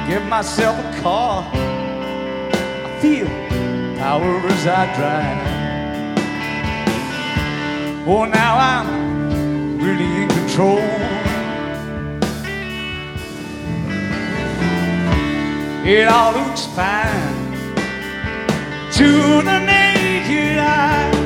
Give myself a car. I feel power as I drive. Oh, now I'm really in control. It all looks fine to the naked eye.